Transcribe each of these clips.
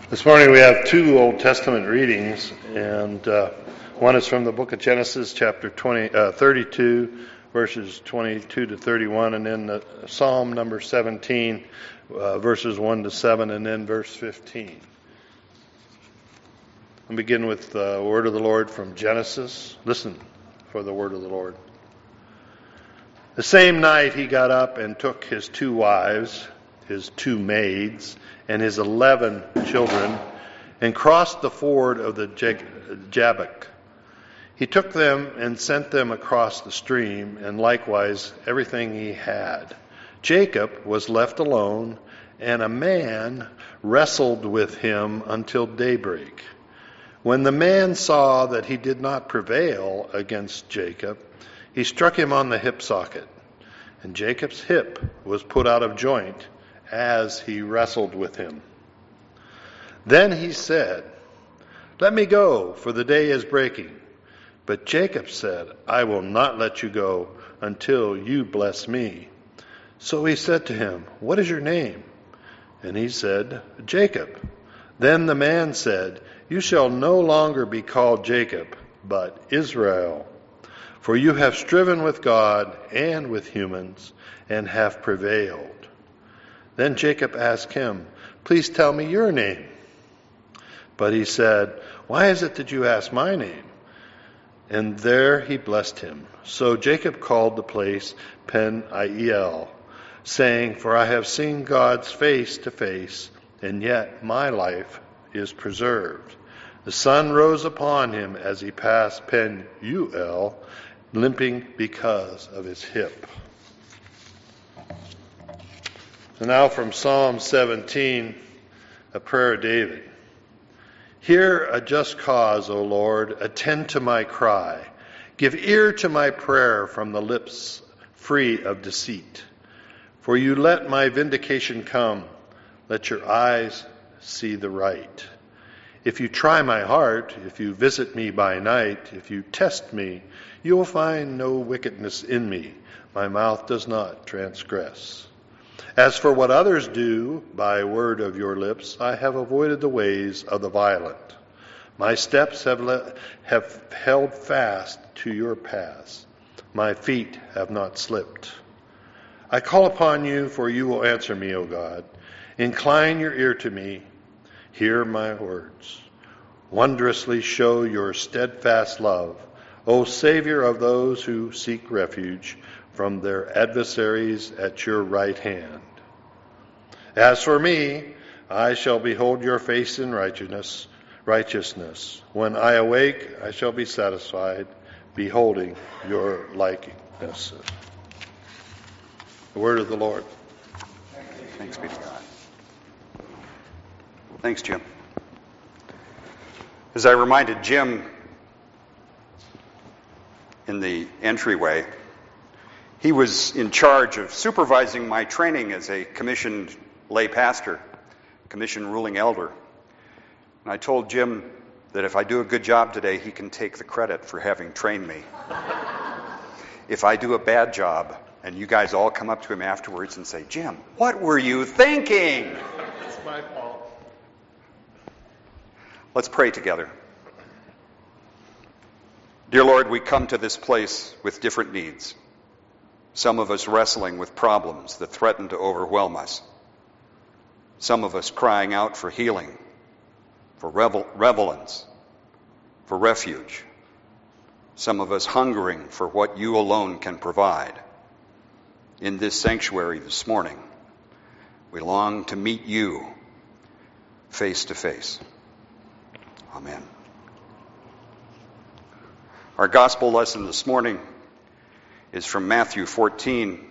This morning we have two Old Testament readings, and one is from the book of Genesis, chapter 32, verses 22 to 31, and then Psalm number 17, verses 1 to 7, and then verse 15. I'll begin with the word of the Lord from Genesis. Listen for the word of the Lord. The same night he got up and took his 2 wives, his 2 maids, and his 11 children, and crossed the ford of the Jabbok. He took them and sent them across the stream, and likewise everything he had. Jacob was left alone, and a man wrestled with him until daybreak. When the man saw that he did not prevail against Jacob, he struck him on the hip socket, and Jacob's hip was put out of joint as he wrestled with him. Then he said, "Let me go, for the day is breaking." But Jacob said, "I will not let you go until you bless me." So he said to him, "What is your name?" And he said, "Jacob." Then the man said, "You shall no longer be called Jacob, but Israel. For you have striven with God and with humans, and have prevailed." Then Jacob asked him, "Please tell me your name." But he said, "Why is it that you ask my name?" And there he blessed him. So Jacob called the place Peniel, saying, "For I have seen God's face to face, and yet my life is preserved." The sun rose upon him as he passed Penuel, limping because of his hip. And now from Psalm 17, a prayer of David. Hear a just cause, O Lord, attend to my cry. Give ear to my prayer from the lips free of deceit. For you let my vindication come. Let your eyes see the right. If you try my heart, if you visit me by night, if you test me, you will find no wickedness in me. My mouth does not transgress. As for what others do by word of your lips, I have avoided the ways of the violent. My steps have held fast to your paths. My feet have not slipped. I call upon you, for you will answer me, O God. Incline your ear to me. Hear my words. Wondrously show your steadfast love, O Savior of those who seek refuge from their adversaries at your right hand. As for me, I shall behold your face in righteousness. When I awake, I shall be satisfied, beholding your likeness. The word of the Lord. Thanks be to God. Thanks, Jim. As I reminded Jim in the entryway, he was in charge of supervising my training as a commissioned lay pastor, commissioned ruling elder. And I told Jim that if I do a good job today, he can take the credit for having trained me. If I do a bad job, and you guys all come up to him afterwards and say, "Jim, what were you thinking?" It's my fault. Let's pray together. Dear Lord, we come to this place with different needs. Some of us wrestling with problems that threaten to overwhelm us. Some of us crying out for healing, for relevance, for refuge. Some of us hungering for what you alone can provide. In this sanctuary this morning, we long to meet you face to face. Amen. Our gospel lesson this morning is from Matthew 14,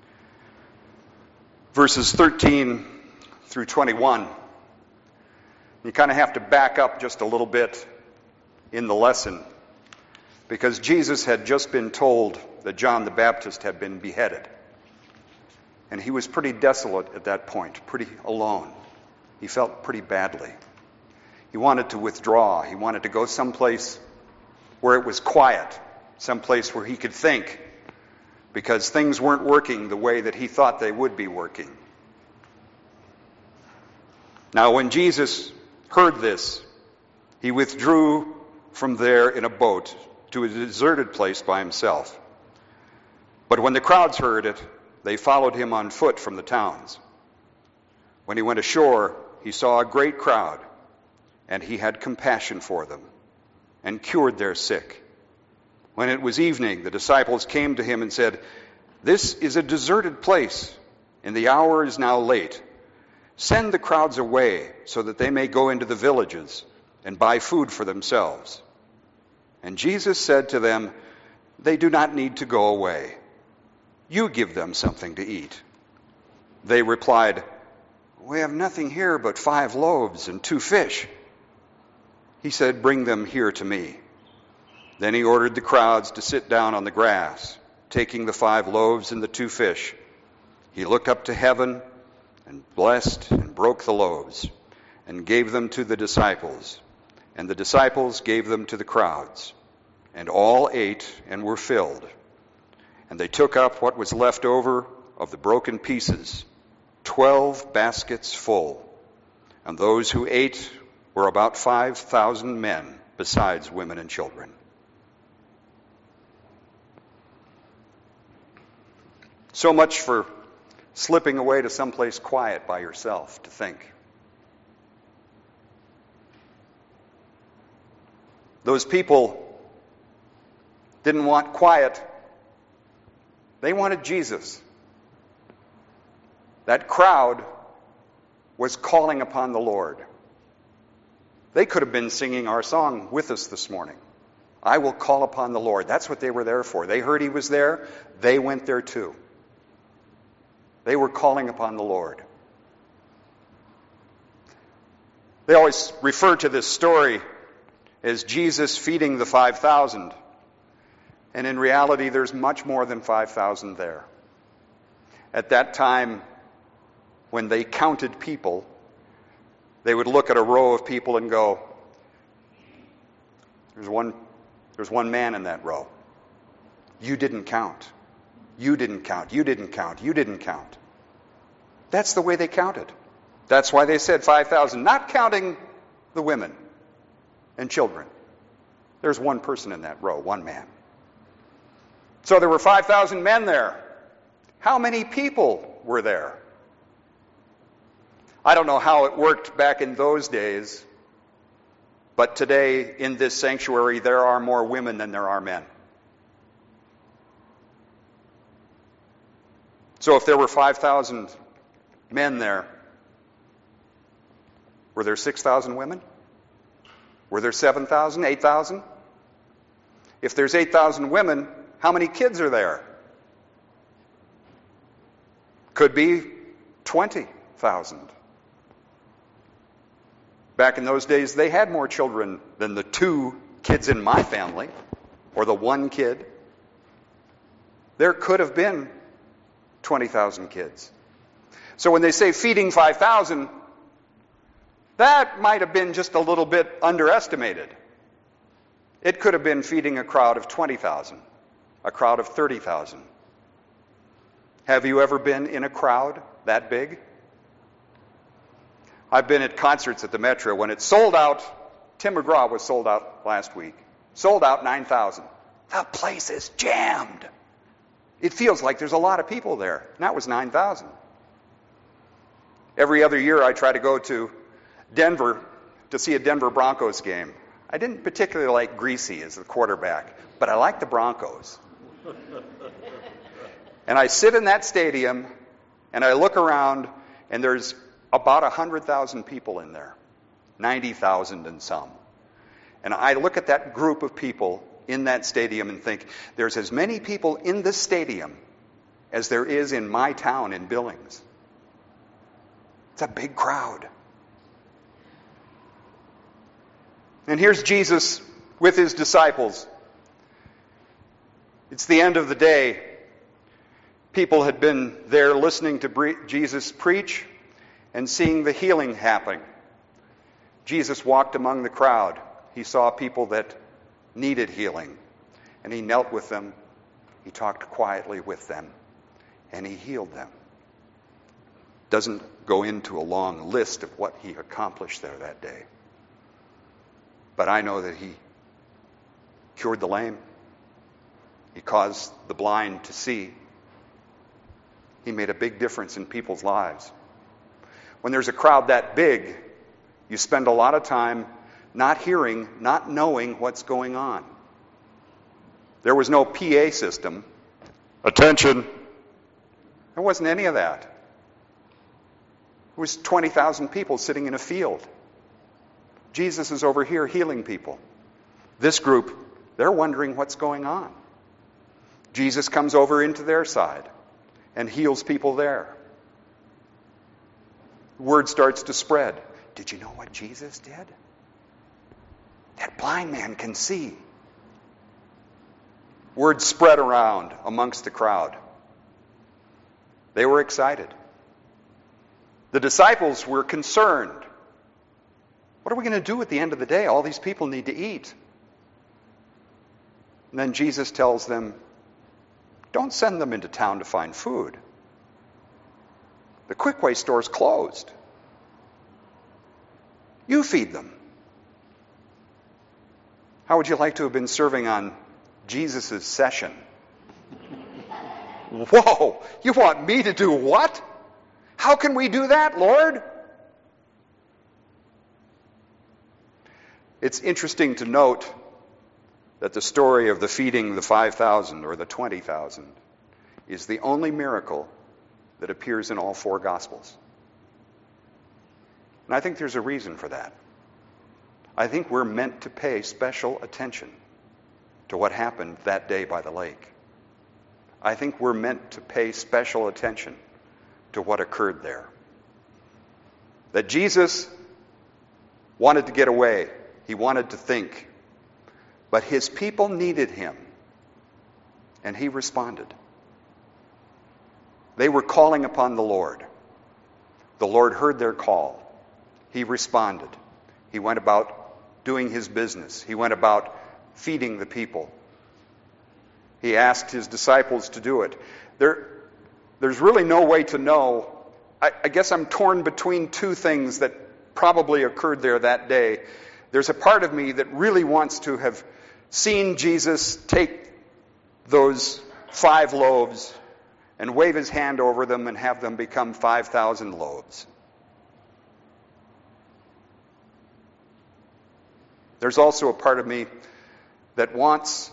verses 13 through 21. You kind of have to back up just a little bit in the lesson because Jesus had just been told that John the Baptist had been beheaded. And he was pretty desolate at that point, pretty alone. He felt pretty badly. He wanted to withdraw. He wanted to go someplace where it was quiet, someplace where he could think, because things weren't working the way that he thought they would be working. Now, when Jesus heard this, he withdrew from there in a boat to a deserted place by himself. But when the crowds heard it, they followed him on foot from the towns. When he went ashore, he saw a great crowd, and he had compassion for them, and cured their sick. When it was evening, the disciples came to him and said, "This is a deserted place, and the hour is now late. Send the crowds away so that they may go into the villages and buy food for themselves." And Jesus said to them, "They do not need to go away. You give them something to eat." They replied, "We have nothing here but 5 loaves and 2 fish." He said, "Bring them here to me." Then he ordered the crowds to sit down on the grass. Taking the 5 loaves and the 2 fish, he looked up to heaven and blessed and broke the loaves and gave them to the disciples. And the disciples gave them to the crowds. And all ate and were filled. And they took up what was left over of the broken pieces, 12 baskets full. And those who ate were about 5,000 men, besides women and children. So much for slipping away to someplace quiet by yourself to think. Those people didn't want quiet. They wanted Jesus. That crowd was calling upon the Lord. They could have been singing our song with us this morning. I will call upon the Lord. That's what they were there for. They heard he was there. They went there too. They were calling upon the Lord. They always refer to this story as Jesus feeding the 5,000. And in reality, there's much more than 5,000 there. At that time, when they counted people, they would look at a row of people and go, there's one man in that row. You didn't count. You didn't count. You didn't count. You didn't count. That's the way they counted. That's why they said 5,000, not counting the women and children. There's one person in that row, one man. So there were 5,000 men there. How many people were there? I don't know how it worked back in those days, but today in this sanctuary there are more women than there are men. So if there were 5,000 men there, were there 6,000 women? Were there 7,000, 8,000? If there's 8,000 women, how many kids are there? Could be 20,000. Back in those days, they had more children than the 2 kids in my family, or the 1 kid. There could have been 20,000 kids. So when they say feeding 5,000, that might have been just a little bit underestimated. It could have been feeding a crowd of 20,000, a crowd of 30,000. Have you ever been in a crowd that big? I've been at concerts at the Metro. When it sold out, Tim McGraw was sold out last week. Sold out 9,000. The place is jammed. It feels like there's a lot of people there. And that was 9,000. Every other year I try to go to Denver to see a Denver Broncos game. I didn't particularly like Greasy as the quarterback, but I like the Broncos. And I sit in that stadium and I look around and there's about 100,000 people in there, 90,000 in some. And I look at that group of people in that stadium and think, there's as many people in this stadium as there is in my town in Billings. It's a big crowd. And here's Jesus with his disciples. It's the end of the day. People had been there listening to Jesus preach and seeing the healing happening. Jesus walked among the crowd. He saw people that needed healing, and he knelt with them. He talked quietly with them, and he healed them. Doesn't go into a long list of what he accomplished there that day. But I know that he cured the lame. He caused the blind to see. He made a big difference in people's lives. When there's a crowd that big, you spend a lot of time not hearing, not knowing what's going on. There was no PA system. Attention. There wasn't any of that. It was 20,000 people sitting in a field. Jesus is over here healing people. This group, they're wondering what's going on. Jesus comes over into their side and heals people there. Word starts to spread. Did you know what Jesus did? That blind man can see. Word spread around amongst the crowd. They were excited. The disciples were concerned. What are we going to do at the end of the day? All these people need to eat. And then Jesus tells them, don't send them into town to find food. The Quickway store's closed. You feed them. How would you like to have been serving on Jesus' session? Whoa! You want me to do what? How can we do that, Lord? It's interesting to note that the story of the feeding the 5,000 or the 20,000 is the only miracle that appears in all four Gospels. And I think there's a reason for that. I think we're meant to pay special attention to what happened that day by the lake. I think we're meant to pay special attention to what occurred there. That Jesus wanted to get away. He wanted to think. But his people needed him. And he responded. They were calling upon the Lord. The Lord heard their call. He responded. He went about doing his business. He went about feeding the people. He asked his disciples to do it. There's really no way to know. I guess I'm torn between two things that probably occurred there that day. There's a part of me that really wants to have seen Jesus take those 5 loaves and wave his hand over them and have them become 5,000 loaves. There's also a part of me that wants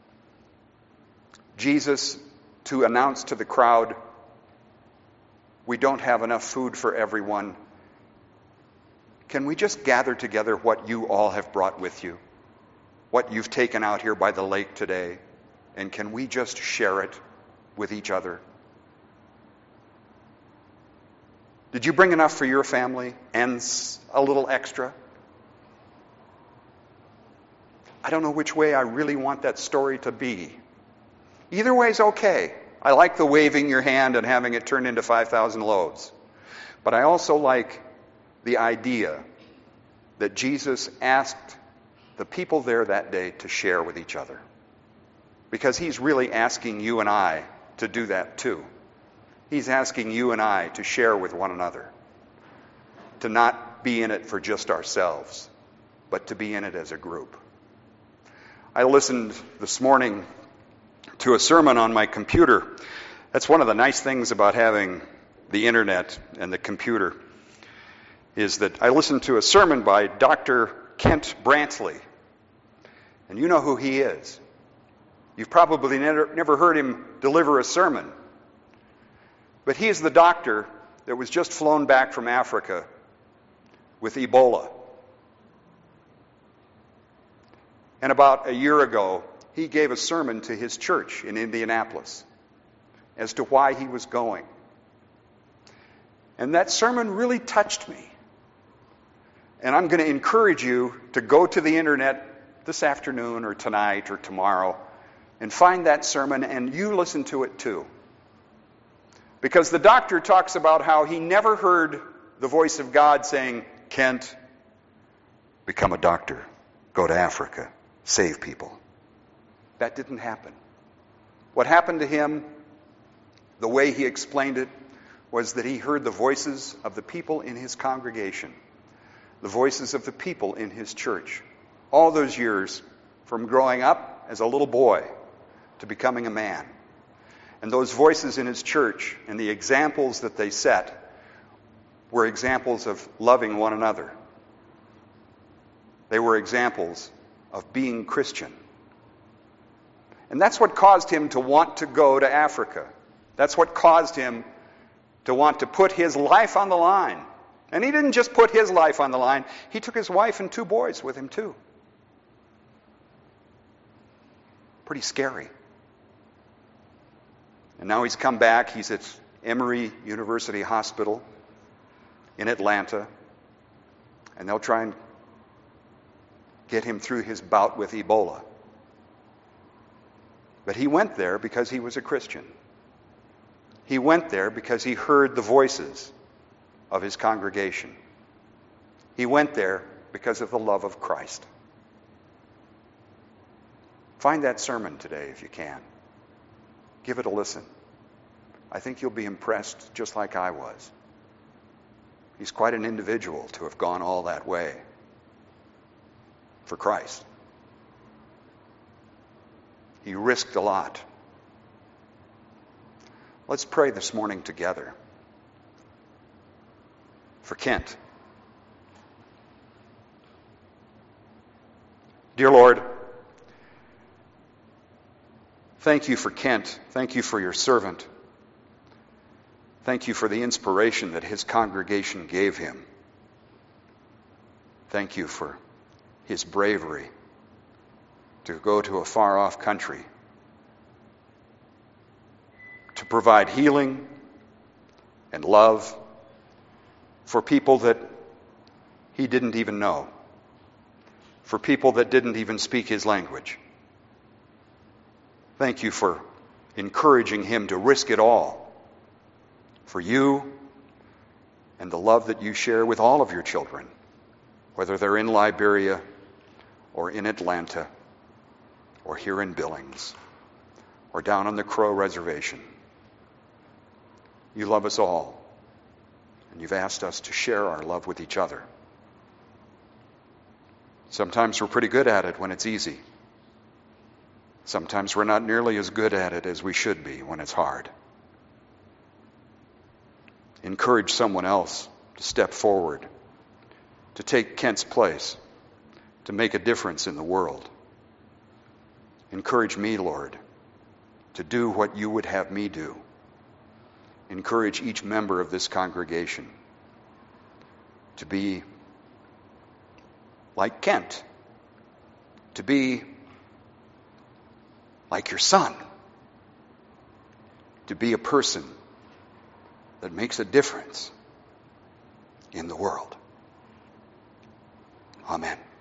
Jesus to announce to the crowd, we don't have enough food for everyone. Can we just gather together what you all have brought with you? What you've taken out here by the lake today? And can we just share it with each other? Did you bring enough for your family and a little extra? I don't know which way I really want that story to be. Either way is okay. I like the waving your hand and having it turn into 5,000 loaves. But I also like the idea that Jesus asked the people there that day to share with each other. Because he's really asking you and I to do that too. He's asking you and I to share with one another. To not be in it for just ourselves, but to be in it as a group. I listened this morning to a sermon on my computer. That's one of the nice things about having the internet and the computer, is that I listened to a sermon by Dr. Kent Brantley. And you know who he is. You've probably never heard him deliver a sermon. But he is the doctor that was just flown back from Africa with Ebola. And about a year ago, he gave a sermon to his church in Indianapolis as to why he was going. And that sermon really touched me. And I'm going to encourage you to go to the internet this afternoon or tonight or tomorrow and find that sermon and you listen to it too. Because the doctor talks about how he never heard the voice of God saying, Kent, become a doctor, go to Africa, save people. That didn't happen. What happened to him, the way he explained it, was that he heard the voices of the people in his congregation, the voices of the people in his church, all those years from growing up as a little boy to becoming a man. And those voices in his church and the examples that they set were examples of loving one another. They were examples of being Christian. And that's what caused him to want to go to Africa. That's what caused him to want to put his life on the line. And he didn't just put his life on the line, he took his wife and 2 boys with him too. Pretty scary. And now he's come back. He's at Emory University Hospital in Atlanta. And they'll try and get him through his bout with Ebola. But he went there because he was a Christian. He went there because he heard the voices of his congregation. He went there because of the love of Christ. Find that sermon today if you can. Give it a listen. I think you'll be impressed just like I was. He's quite an individual to have gone all that way for Christ. He risked a lot. Let's pray this morning together for Kent. Dear Lord, thank you for Kent. Thank you for your servant. Thank you for the inspiration that his congregation gave him. Thank you for his bravery to go to a far-off country to provide healing and love for people that he didn't even know, for people that didn't even speak his language. Thank you for encouraging him to risk it all for you and the love that you share with all of your children, whether they're in Liberia or in Atlanta or here in Billings or down on the Crow Reservation. You love us all, and you've asked us to share our love with each other. Sometimes we're pretty good at it when it's easy. Sometimes we're not nearly as good at it as we should be when it's hard. Encourage someone else to step forward, to take Kent's place, to make a difference in the world. Encourage me, Lord, to do what you would have me do. Encourage each member of this congregation to be like Kent, to be like your son, to be a person that makes a difference in the world. Amen.